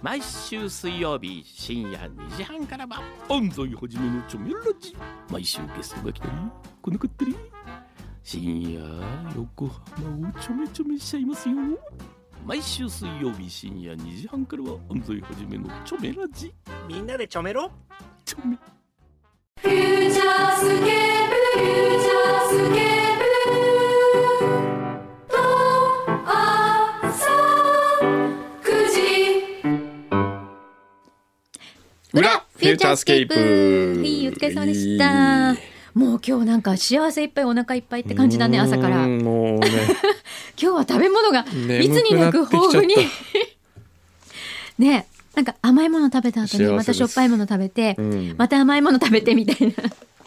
毎週水曜日深夜2時半からは安西はじめのチョメラジ。毎週ゲストが来たり来なかったり、深夜横浜をちょめちょめしちゃいますよ。毎週水曜日深夜2時半からは安西はじめのチョメラジ。 みんなでちょめろ。 チョメフューチャースケープ、フューチャースケープと朝9時裏フューチャースケープ。 はい、お疲れ様でした。もう今日なんか幸せいっぱいお腹いっぱいって感じだね。朝からもうね今日は食べ物がいつになく豊富にね、なんか甘いもの食べた後にまたしょっぱいもの食べて、また甘いもの食べてみたいな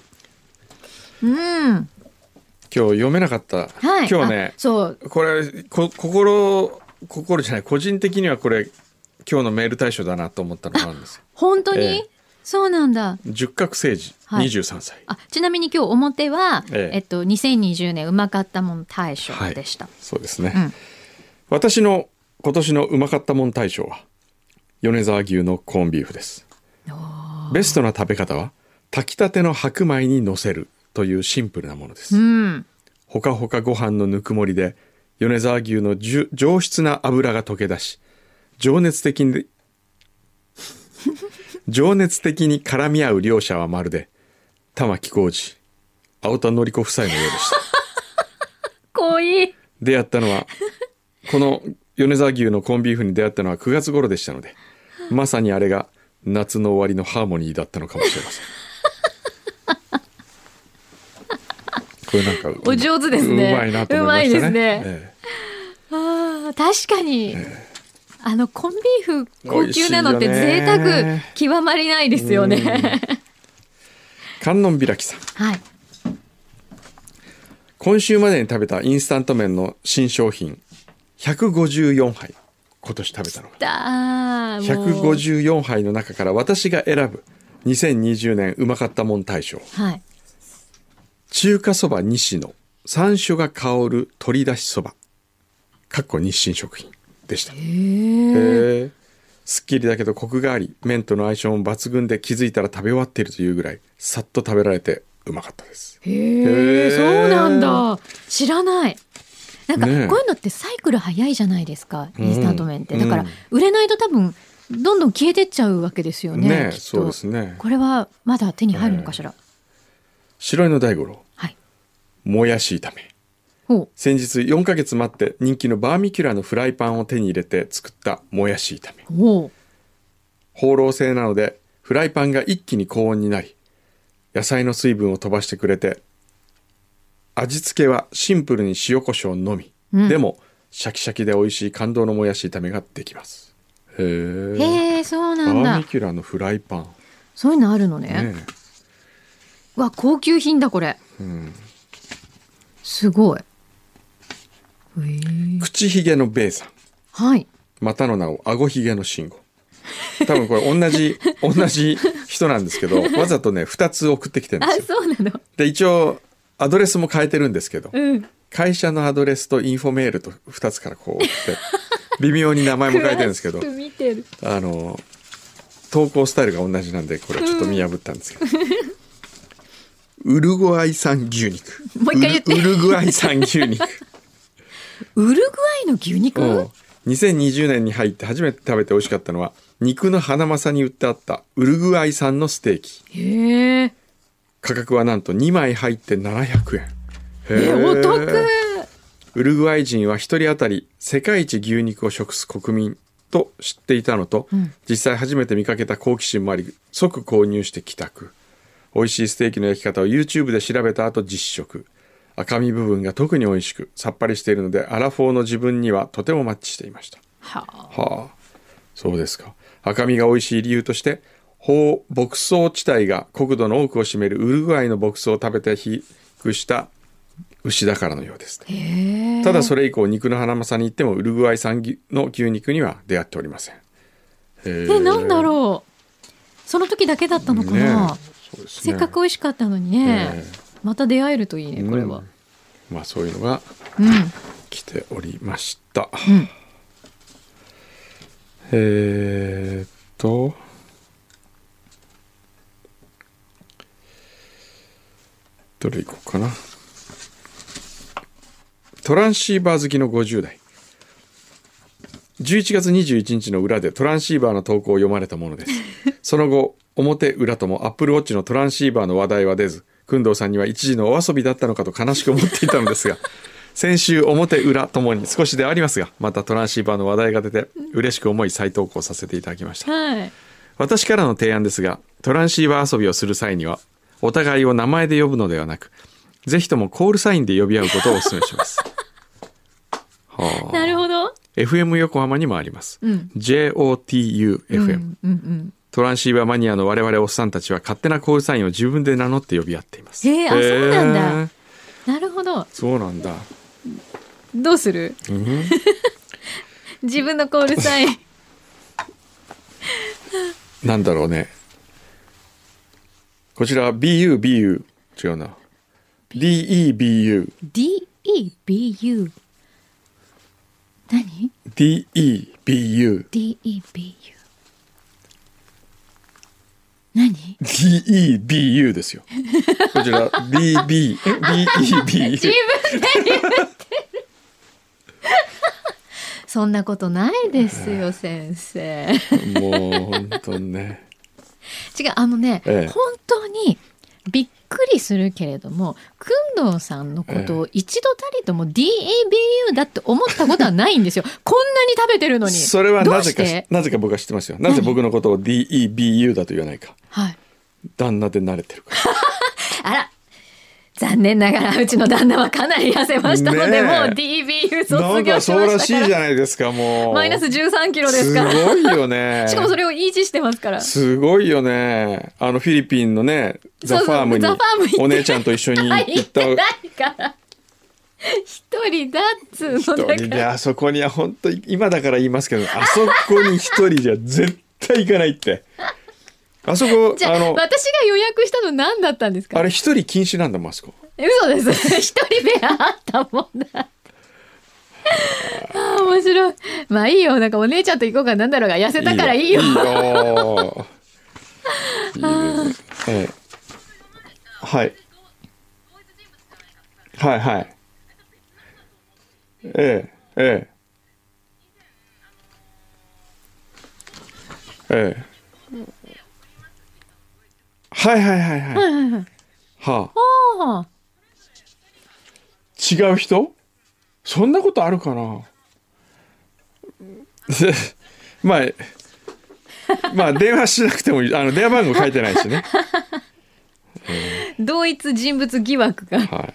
今日読めなかった、 はい、 今日ね、 そうこれ心じゃない、個人的にはこれ今日のメール対象だなと思ったのがあるんですよ。 本当に、そうなんだ。 十角誠治、 はい、 23歳。 ちなみに今日表は、2020年うまかったもん大賞でした、 そうですね、私の今年のうまかったもん大賞は米沢牛のコーンビーフです。ベストな食べ方は炊きたての白米に乗せるというシンプルなものです、ほかほかご飯のぬくもりで米沢牛の上質な脂が溶け出し、情熱的に絡み合う両者はまるで玉置浩二、青田典子夫妻のようでした濃い。 出会ったのはこの米沢牛のコンビーフに出会ったのは9月頃でしたので、まさにあれが夏の終わりのハーモニーだったのかもしれませんこれなんかお上手ですね。 うまいなと思いましたね。 確かに、コンビーフ高級なのって贅沢極まりないですよね。 観音開きさん、はい、今週までに食べたインスタント麺の新商品154杯今年食べたのが154杯の中から私が選ぶ2020年うまかったもん大賞、はい、中華そば西野山椒が香る鶏だしそば日清食品でした。すっきりだけどコクがあり、麺との相性も抜群で、気づいたら食べ終わっているというぐらいさっと食べられてうまかったです。 そうなんだ。知らない。なんかこういうのってサイクル早いじゃないですか、インスタント麺って。だから売れないと多分どんどん消えてっちゃうわけですよね。きっとそうですね。 これはまだ手に入るのかしら。 白井の大五郎、はい、もやし炒め。先日4ヶ月待って人気のバーミキュラのフライパンを手に入れて作ったもやし炒め。放浪性なのでフライパンが一気に高温になり、野菜の水分を飛ばしてくれて、味付けはシンプルに塩コショウのみ、でもシャキシャキで美味しい感動のもやし炒めができます。そうなんだ。バーミキュラのフライパン、 そういうのあるのね。わ、高級品だこれ、すごい。 口ひげのベイさん、はい、またの名をあごひげの慎吾。多分これ同じ人なんですけど、わざとね2つ送ってきてるんですよ。 そうなの。 で一応アドレスも変えてるんですけど、会社のアドレスとインフォメールと2つからこうって微妙に名前も変えてるんですけど見てる。 投稿スタイルが同じなんで、これちょっと見破ったんですけど、ウルグアイ産牛肉。 もう一回言って。 ウルグアイ産牛肉ウルグアイの牛肉 ？2020年に入って初めて食べて美味しかったのは、肉のハナマサに売ってあったウルグアイ産のステーキ。価格はなんと2枚入って700円。 お得。 ウルグアイ人は一人当たり世界一牛肉を食す国民と知っていたのと、実際初めて見かけた好奇心もあり、即購入して帰宅。美味しいステーキの焼き方を YouTube で調べた後実食。赤身部分が特に美味しくさっぱりしているので、アラフォーの自分にはとてもマッチしていました。そうですか。赤身が美味しい理由として、牧草地帯が国土の多くを占めるウルグアイの牧草を食べて肥育した牛だからのようです。ただそれ以降、肉のハナマサに行ってもウルグアイ産の牛肉には出会っておりません。 なんだろう、その時だけだったのかな。せっかく美味しかったのにね、また出会えるといいね、これは。 そういうのが来ておりました。 どれいこうかな。トランシーバー好きの50代。11月21日の裏でトランシーバーの投稿を読まれたものです。その後、表裏ともアップルウォッチのトランシーバーの話題は出ず、工藤さんには一時のお遊びだったのかと悲しく思っていたのですが、先週表裏ともに少しではありますが、またトランシーバーの話題が出て嬉しく思い再投稿させていただきました。 はい。 私からの提案ですが、トランシーバー遊びをする際にはお互いを名前で呼ぶのではなく、ぜひともコールサインで呼び合うことをお勧めします。はあ、 なるほど。 FM 横浜にもあります、 うん、 JOTU-FM、トランシーバーマニアの我々おっさんたちは勝手なコールサインを自分で名乗って呼び合っています。 あ、そうなんだ。なるほど。 そうなんだ。 どうする、自分のコールサインなんだろうね。こちら BU 違うな。DEBU DEBU 何 DEBU DEBU 何 DEBU ですよ。こちら DEBU 自分で言ってるそんなことないですよ先生。 もう本当ね。 違う、本当にびっくりするけれども、工藤さんのことを一度たりとも DEBU だって思ったことはないんですよ。こんなに食べてるのに。 それはなぜか僕は知ってますよ。なぜ僕のことを DEBU だと言わないか。 はい。 旦那で慣れてるから。 あら、残念ながらうちの旦那はかなり痩せましたので、もう DBU 卒業しましたから。なんかそうらしいじゃないですか。もうマイナス13キロですから。 すごいよね。しかもそれを維持してますから。 すごいよね。フィリピンのね、ザ・ファームにお姉ちゃんと一緒に行った。 行ってないから一人だっつうのだから。 一人であそこには本当に今だから言いますけど、あそこに一人じゃ絶対行かないって。あそこ、 じゃあ私が予約したの何だったんですか？ あれ一人禁止なんだもん、あそこ。 嘘です。一人部屋あったもんだ。面白い。まあいいよ。なんかお姉ちゃんと行こうかなんだろうが、痩せたからいいよ。いいよ。 いいね。はい。はいはい。ええ。はいはいはいはい。はあ。違う人？そんなことあるかな。まあ電話しなくてもいい。電話番号書いてないしね。 同一人物疑惑が。はい。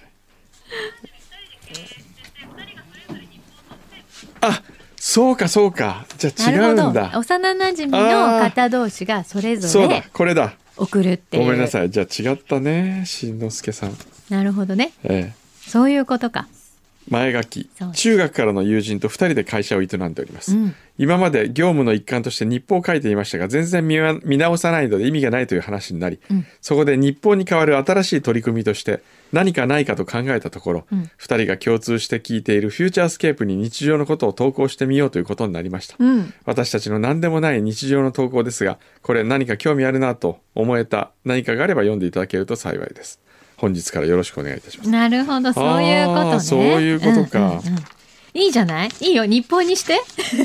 あ、 そうかそうか。じゃあ違うんだ。 幼馴染の方同士がそれぞれ。 そうだ、これだ。 送るっていう。 ごめんなさい。じゃあ違ったね、しんのすけさん。 なるほどね。そういうことか。 前書き、中学からの友人と2人で会社を営んでおります、今まで業務の一環として日報を書いていましたが、全然見直さないので意味がないという話になり、そこで日報に代わる新しい取り組みとして何かないかと考えたところ、2人が共通して聞いているフューチャースケープに日常のことを投稿してみようということになりました、私たちの何でもない日常の投稿ですが、これ何か興味あるなと思えた何かがあれば読んでいただけると幸いです。本日からよろしくお願いいたします。 なるほど、そういうことね。 そういうことか、 いいじゃない？いいよ、日報にして、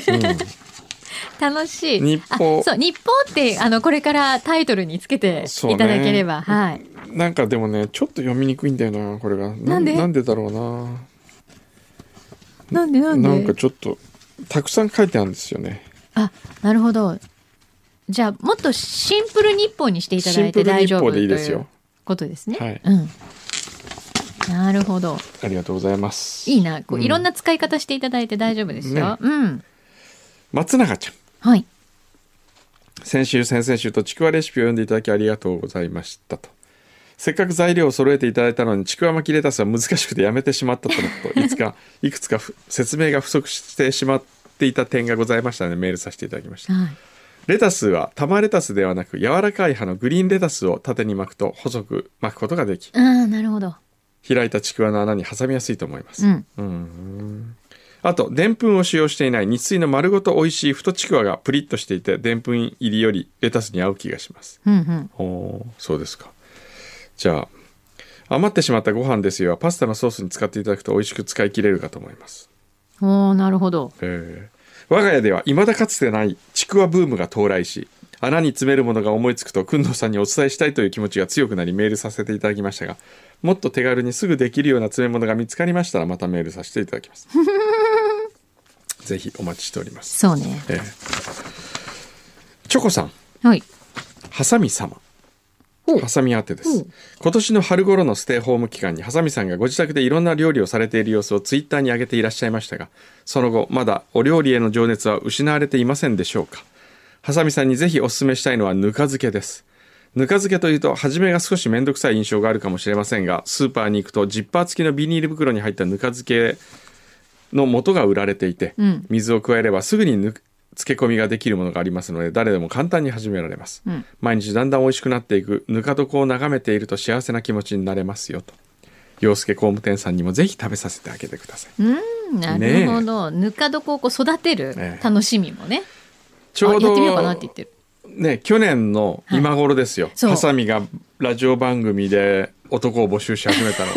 楽しい。 日報。 そう、日報ってこれからタイトルにつけていただければ、はい。 なんかでもね、ちょっと読みにくいんだよな、これが。なんでだろうな。 なんでなんかちょっとたくさん書いてあるんですよね。 あ、なるほど。じゃあもっとシンプル日報にしていただいて大丈夫ということですね。 はい。 なるほど。 ありがとうございます。 いいな、いろんな使い方していただいて大丈夫ですよ。 松永ちゃん。 はい。 先週先々週とちくわレシピを読んでいただきありがとうございましたと。せっかく材料を揃えていただいたのにちくわ巻きレタスは難しくてやめてしまったとのこといくつか説明が不足してしまっていた点がございましたのでメールさせていただきました、レタスは玉レタスではなく柔らかい葉のグリーンレタスを縦に巻くと細く巻くことができ、 なるほど、 開いたちくわの穴に挟みやすいと思います、あとでんぷんを使用していない日水の丸ごと美味しい太ちくわがプリッとしていてでんぷん入りよりレタスに合う気がします、そうですか。じゃあ余ってしまったご飯ですよ、パスタのソースに使っていただくと美味しく使い切れるかと思います。 おー、なるほど。 我が家では未だかつてないちくわブームが到来し、穴に詰めるものが思いつくと工藤さんにお伝えしたいという気持ちが強くなりメールさせていただきましたが、もっと手軽にすぐできるような詰め物が見つかりましたらまたメールさせていただきます。ぜひお待ちしております。 そうね。 チョコさん、 はい。 ハサミ様、 おハサミ宛てです。今年の春頃のステイホーム期間にハサミさんがご自宅でいろんな料理をされている様子をツイッターに上げていらっしゃいましたが、その後まだお料理への情熱は失われていませんでしょうか。ハサミさんにぜひお勧めしたいのはぬか漬けです。ぬか漬けというと初めが少しめんどくさい印象があるかもしれませんが、スーパーに行くとジッパー付きのビニール袋に入ったぬか漬けの素が売られていて、水を加えればすぐに漬け込みができるものがありますので、誰でも簡単に始められます。毎日だんだん美味しくなっていくぬか床を眺めていると幸せな気持ちになれますよと。洋介工務店さんにもぜひ食べさせてあげてください。 なるほど、ぬか床をこう育てる楽しみもね、 ちょうどやってみようかなって言ってるね、去年の今頃ですよ、 はい、 ハサミがラジオ番組で男を募集し始めたの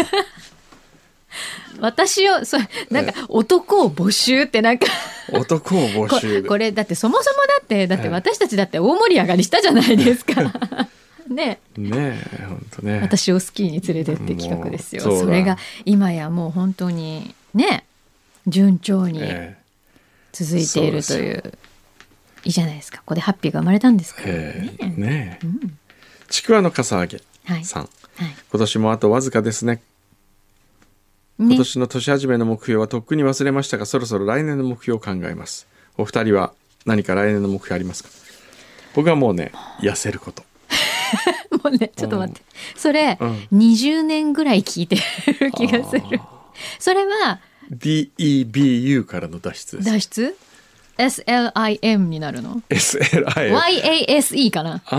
私をなんか男を募集ってなんか男を募集でこれだってそもそもだって私たちだって大盛り上がりしたじゃないですかねえ本当ね、 私をスキーに連れてって企画ですよ。それが今やもう本当にね順調に続いているという、いいじゃないですか。ここでハッピーが生まれたんですからね。 ちくわのかさあげさん、今年もあとわずかですね。今年の年始めの目標はとっくに忘れましたが、そろそろ来年の目標を考えます。お二人は何か来年の目標ありますか？僕はもうね、痩せることもうね、ちょっと待って、それ、20年ぐらい聞いてる気がする。それは DEBU からの脱出です。 脱出SLIM になるの？ SLIM YASE かな？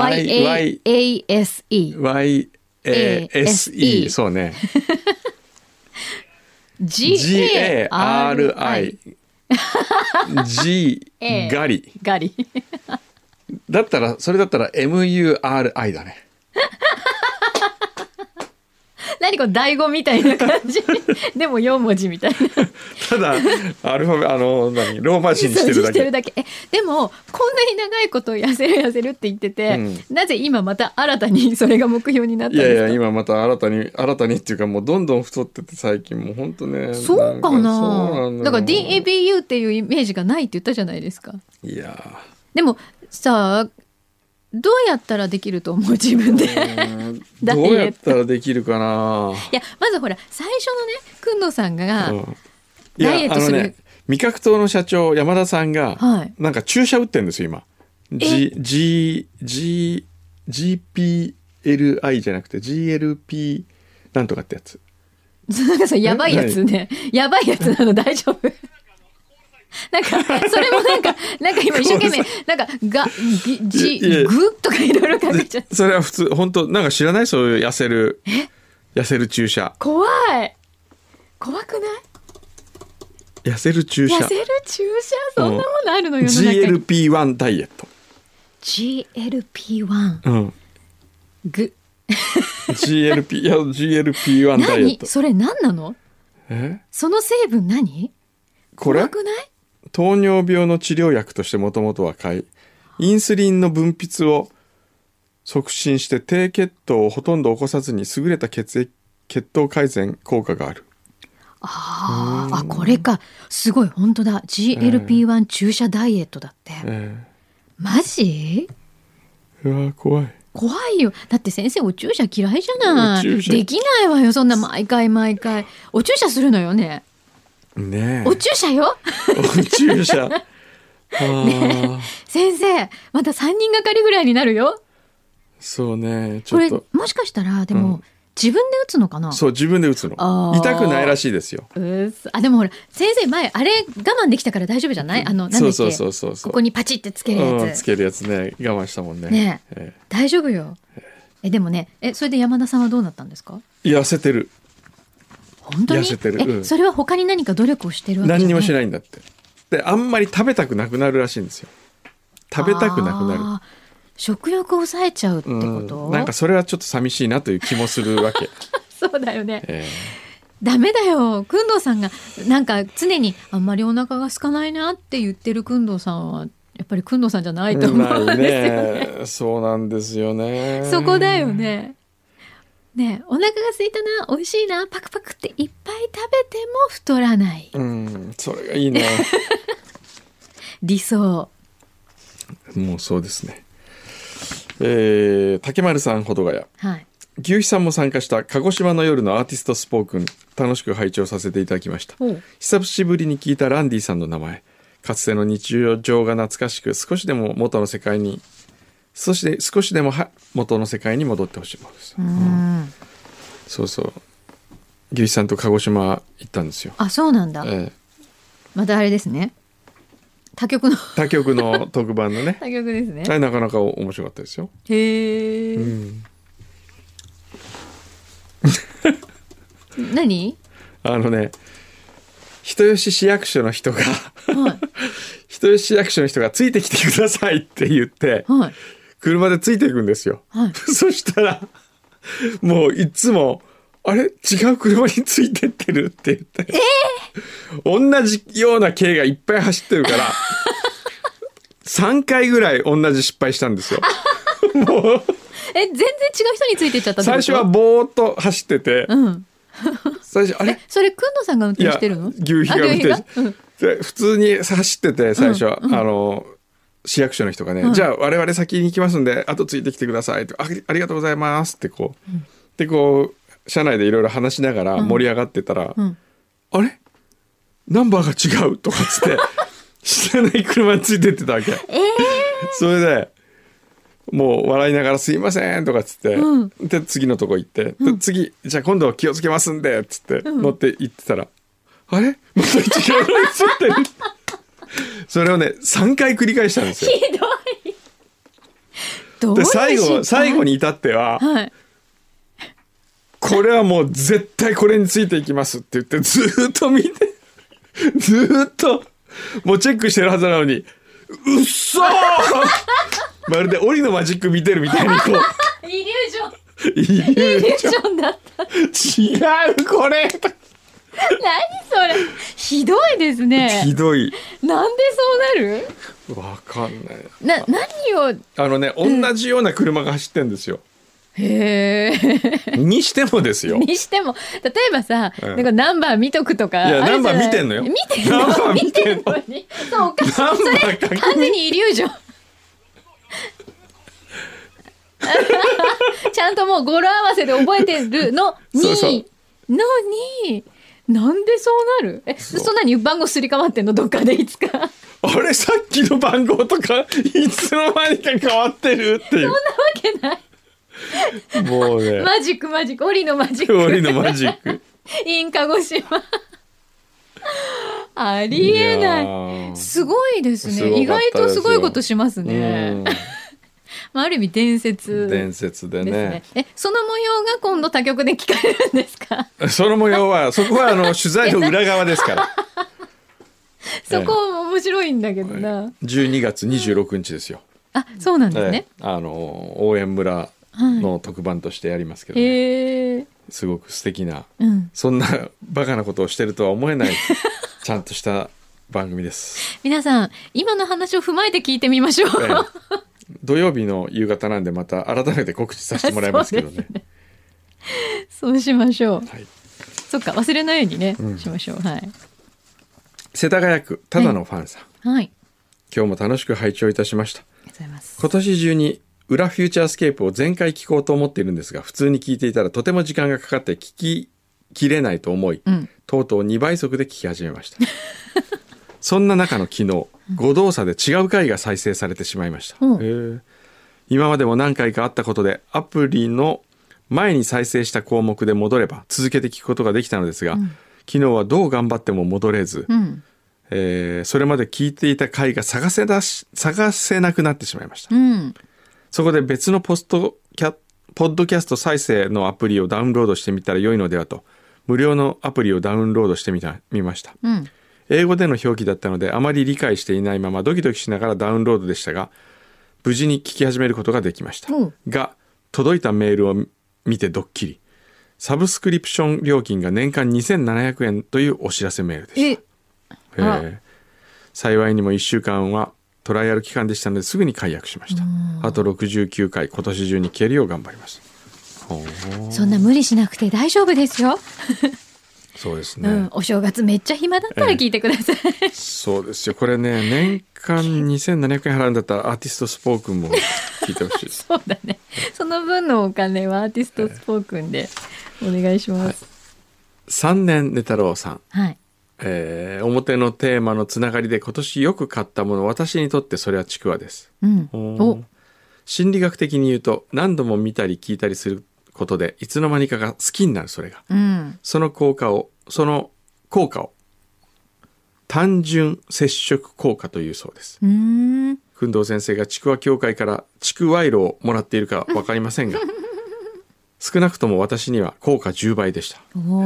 YASE そうねGARI G ガリだったら、それだったら MURI だね。 何これ醍醐みたいな感じでも4文字みたいなただアルファベローマ字にしてるだけ。 でもこんなに長いこと痩せるって言ってて、なぜ今また新たにそれが目標になったんですか？ いや今また新たにっていうか、もうどんどん太ってて最近もう本当ね。 そうかな。だから DABU っていうイメージがないって言ったじゃないですか。 いやでもさあ、どうやったらできると思う？自分でどうやったらできるかな。 いや、まずほら最初のね、くんのさんがダイエットする、 味覚糖の社長山田さんがなんか注射打ってるんですよ今。GPLI じゃなくて GLP なんとかってやつ。 なんかさ、やばいやつね。やばいやつなの？大丈夫？なんかそれもなんか今一生懸命なんかグとかいろいろかけちゃって。 それは普通本当なんか知らない？そういう痩せる注射。 怖くない？ 痩せる注射そんなものあるのよ。 GLP-1 ダイエット。 GLP-1 GLP-1 ダイエット。 それ何なの？その成分何？ これ怖くない？ 糖尿病の治療薬としてもともとはインスリンの分泌を促進して低血糖をほとんど起こさずに優れた血糖改善効果がある。 これか。すごい、本当だ。 GLP-1 注射ダイエットだって、マジ？ うわ怖いよ。だって先生お注射嫌いじゃない。できないわよ、そんな毎回お注射するのよね。お注射よお注射ね、先生また3人がかりぐらいになるよ。 そうね、ちょっとこれもしかしたらでも、自分で打つのかな？ そう、自分で打つの。痛くないらしいですよ。 でもほら先生前あれ我慢できたから大丈夫じゃない？なんだっけ、 そうここにパチってつけるやつ、 つけるやつね、我慢したもんね。 大丈夫よ。でもね、それで山田さんはどうなったんですか？ 痩せてる。 本当に？ 痩せてる。 それは他に何か努力をしてるわけじゃない？ 何にもしないんだって。で、あんまり食べたくなくなるらしいんですよ。食べたくなくなる。 食欲を抑えちゃうってこと？ なんかそれはちょっと寂しいなという気もするわけ。 そうだよね。ダメだよ。くんどうさんがなんか常にあんまりお腹が空かないなって言ってるくんどうさんはやっぱりくんどうさんじゃないと思うんですよね。 そうなんですよね。 そこだよね。ね、お腹が空いたな、美味しいな、パクパクっていっぱい食べても太らない。 それがいいね。 理想。 もうそうですね。竹丸さんほどがや。 はい。 牛肥さんも参加した鹿児島の夜のアーティストスポークン、楽しく拝聴させていただきました。久しぶりに聞いたランディさんの名前、かつての日常が懐かしく、少しでも元の世界に元の世界に戻ってほしいものです。そうそう、牛肥さんと鹿児島行ったんですよ。 あ、そうなんだ。またあれですね、他局の特番のね他局ですね。 あれなかなか面白かったですよ。 へえ。何？ 人吉市役所の人が、人吉市役所の人がついてきてくださいって言って、車でついていくんですよ。そしたらもういつもあれ違う車についてってるって言って、同じような軽がいっぱい走ってるから3回ぐらい同じ失敗したんですよ。もう全然違う人についてっちゃったってこと？ 最初はぼーっと走ってて、最初あれそれくんのさんが運転してるの？ 牛皮が運転して、普通に走ってて最初は、市役所の人がね、じゃあ我々先に行きますんで後ついてきてくださいって、ありがとうございますってこう、でこう車内でいろいろ話しながら盛り上がってたら、あれナンバーが違うとかっつって知らない車についてってたわけ。それでもう笑いながらすいませんとかっつって、で次のとこ行って、で次じゃあ今度は気をつけますんでっつって乗って行ってたら、あれまた違うのについてる。それをね3回繰り返したんですよ。 ひどい。 で最後に至っては、これはもう絶対これについていきますって言ってずっと見て、ずっともうチェックしてるはずなのに、うっそーまるで檻のマジック見てるみたいにこうイリュージョンだった。 違うこれ何それ、ひどいですね。 ひどい。 なんでそうなる？ わかんない。 何を同じような車が走ってんですよ。 へえ。 にしてもですよ。 にしても例えばさ、なんかナンバー見とくとか。 いやナンバー見てんのよ。 見てんの。ナンバー見てんのに。そうおかしい。それ完全にイリュージョン。ちゃんともう語呂合わせで覚えてるのになんでそうなる？そんなに番号すり替わってんの？どっかでいつか。 あれさっきの番号とかいつの間にか変わってるっていう。 そんなわけない。 もうね。 マジック檻のマジック。 檻のマジック。 in 鹿児島。ありえない。すごいですね。意外とすごいことしますね。ある意味伝説でね。 その模様が今度他局で聞かれるんですか？ その模様はそこは取材の裏側ですから。 そこ面白いんだけどな。 12月26日ですよ。 あ、そうなんですね。 応援村の特番としてやりますけどね。すごく素敵な、そんなバカなことをしてるとは思えないちゃんとした番組です。 皆さん今の話を踏まえて聞いてみましょう。 土曜日の夕方なんでまた改めて告知させてもらいますけどね。 そうしましょう。 はい、 そっか忘れないようにね、しましょう。はい。 世田谷区ただのファンさん、 はい、 今日も楽しく拝聴いたしました。 ありがとうございます。 今年中に裏フューチャースケープを全回聞こうと思っているんですが、普通に聞いていたらとても時間がかかって聞ききれないと思い、とうとう2倍速で聞き始めました。そんな中の昨日、誤動作で違う回が再生されてしまいました。今までも何回かあったことでアプリの前に再生した項目で戻れば続けて聞くことができたのですが、昨日はどう頑張っても戻れず、それまで聞いていた回が探せなくなってしまいました。そこで別のポッドキャスト再生のアプリをダウンロードしてみたら良いのではと、無料のアプリをダウンロードしてみました。英語での表記だったのであまり理解していないままドキドキしながらダウンロードでしたが、無事に聞き始めることができました。が届いたメールを見てドッキリ。 サブスクリプション料金が年間2700円というお知らせメールでした。幸いにも1週間はトライアル期間でしたのですぐに解約しました。あと69回今年中に消えるよう頑張ります。 そんな無理しなくて大丈夫ですよ。 そうですね、 お正月めっちゃ暇だったら聞いてください。 そうですよ。これね、年間2700円払うんだったらアーティストスポークンも聞いてほしい。 そうだね。その分のお金はアーティストスポークンでお願いします。 3年寝太郎さん、 はい。 表のテーマのつながりで今年よく買ったもの、私にとってそれはちくわです。心理学的に言うと、何度も見たり聞いたりすることでいつの間にかが好きになる、それが、その効果を単純接触効果というそうです。工藤先生がちくわ協会からちくわいろをもらっているか分かりませんが少なくとも私には効果10倍でした。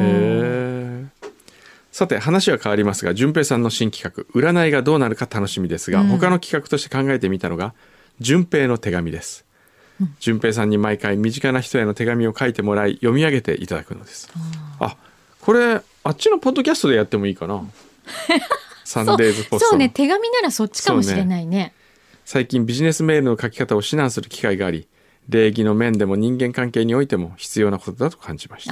さて話は変わりますが、順平さんの新企画占いがどうなるか楽しみですが、他の企画として考えてみたのが順平の手紙です。順平さんに毎回身近な人への手紙を書いてもらい読み上げていただくのです。これあっちのポッドキャストでやってもいいかな。サンデーズポスト。 そうね、手紙ならそっちかもしれないね。 最近ビジネスメールの書き方を指南する機会があり、礼儀の面でも人間関係においても必要なことだと感じました。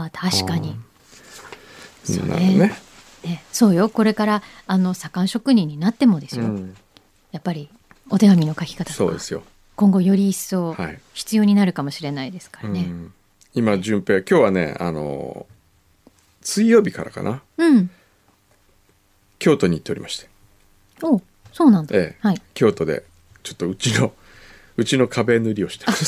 確かに。 そうね。 そうよ。これから左官職人になってもですよ。やっぱりお手紙の書き方とか今後より一層必要になるかもしれないですからね。 今順平、今日はね水曜日からかな、京都に行っておりまして。 そうなんだ。 京都でちょっとうちの壁塗りをしてます。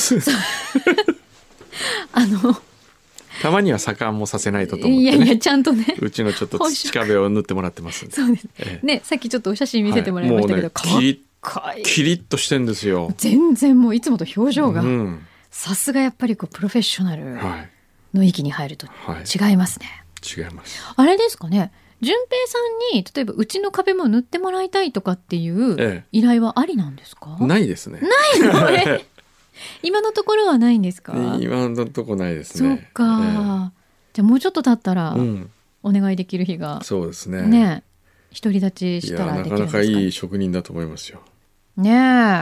たまには左官もさせないとと思ってね。 ちゃんとね。 うちのちょっと土壁を塗ってもらってますんで。 そうです。ね、さっきちょっとお写真見せてもらいましたけど、 キリッとしてんですよ。 全然もういつもと表情が、さすがやっぱりプロフェッショナルの域に入ると違いますね。 違います。 あれですかね。順平さんに例えばうちの壁も塗ってもらいたいとかっていう依頼はありなんですか？ ないですね。 ないの？今のところはないんですか？ 今のところないですね。 そうか。じゃあもうちょっと経ったらお願いできる日が、 そうですね。 ね、独り立ちしたらできるんですかね。 なかなかいい職人だと思いますよ。 ねえ。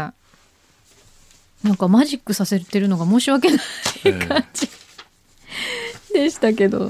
なんかマジックさせてるのが申し訳ない感じでしたけど、はい。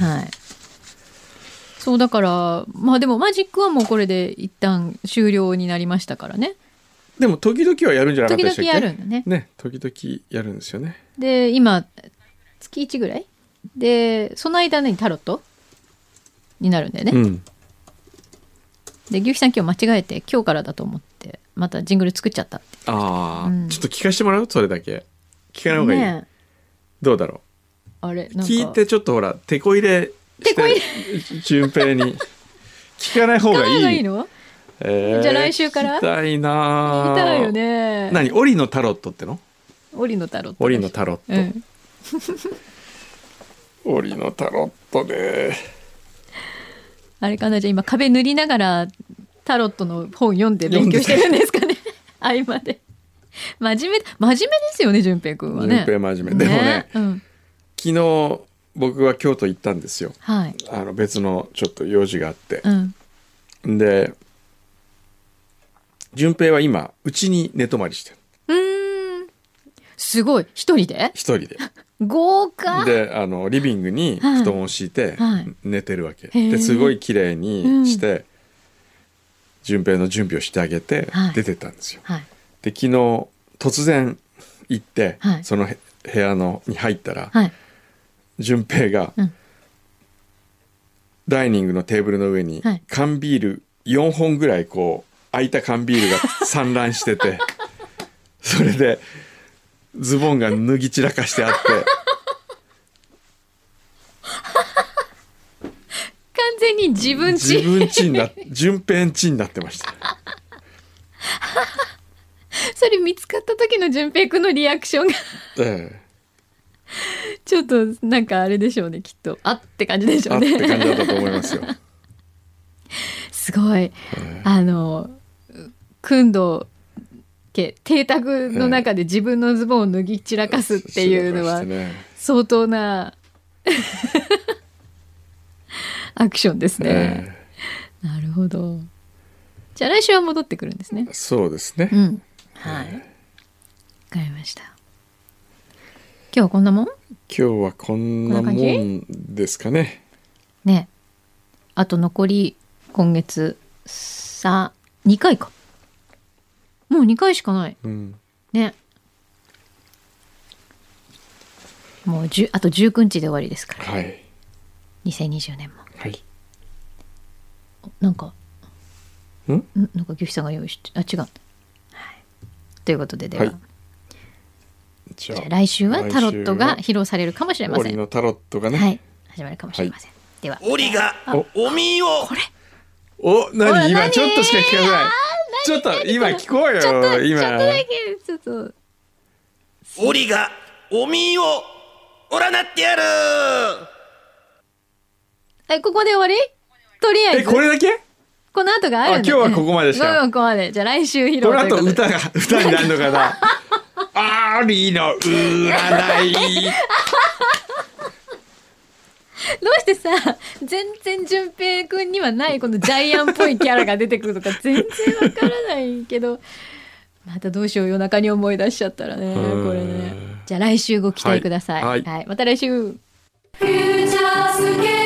そうだからでもマジックはもうこれで一旦終了になりましたからね。 でも時々はやるんじゃなかったでしたっけ？ 時々やるんだね。 ね、時々やるんですよね。 で今月1ぐらいで、その間にタロットになるんだよね。で牛肥さん今日間違えて今日からだと思ってまたジングル作っちゃったって。 ちょっと聞かせてもらう？それだけ聞かない方がいい、ね、どうだろう。あれなんか聞いてちょっとほら手こ入れして順平に聞かない方がいい。聞かない方がいいの？じゃあ来週から聞きたいな。聞きたいよね。何？オリのタロットっての？オリのタロット。オリのタロット。オリのタロットで。あれかな、じゃあ今壁塗りながらタロットの本読んで勉強してるんですかね。合間で。真面目ですよね、順平くんはね。順平真面目。でもね、昨日僕は京都行ったんですよ。別のちょっと用事があって。で。順平は今うちに寝泊まりしてる。すごい。一人で豪華でリビングに布団を敷いて寝てるわけ、ですごい綺麗にして、順平の準備をしてあげて出てったんですよ、で昨日突然行って、その部屋に入ったら、順平が、ダイニングのテーブルの上に缶ビール4本ぐらいこう空いた缶ビールが散乱しててそれでズボンが脱ぎ散らかしてあって完全に自分ち順平んちになってましたそれ見つかった時の順平くんのリアクションがちょっとなんかあれでしょうね、きっとあって感じでしょうね。あって感じだったと思いますよすごい工藤家邸宅の中で自分のズボンを脱ぎ散らかすっていうのは相当なアクションですね。なるほど。じゃあ来週は戻ってくるんですね。 そうですね。 うん。はい。わかりました。今日はこんなもん？ 今日はこんなもんですかね。 ね。あと残り今月2回か。もう2回しかない。 うん、 ね。もうあと19日で終わりですから。 はい。 2020年も。 はい。 なんか。 なんかギュフさんが用意して、あ、違う。はい。ということで、では。はい、じゃあ来週はタロットが披露されるかもしれません。 オリのタロットがね。 はい。始まるかもしれません。はい、では。 オリがおみを。 これ。 何今ちょっとしか聞かない。ちょっと今聞こうよ。今。 ちょっとだけ、ちょっと。 オリがおみを占ってやる。 ここで終わり？とりあえず。 これだけ？ この後があるんだ。 今日はここまでしか。 ここまで。じゃあ来週披露。 この後歌になるのかな。アリの占い。 どうしてさ、全然順平くんにはないこのジャイアンっぽいキャラが出てくるとか全然わからないけど、またどうしよう、夜中に思い出しちゃったらね、これね。じゃあ来週ご期待ください。はい。また来週。 フューチャースケ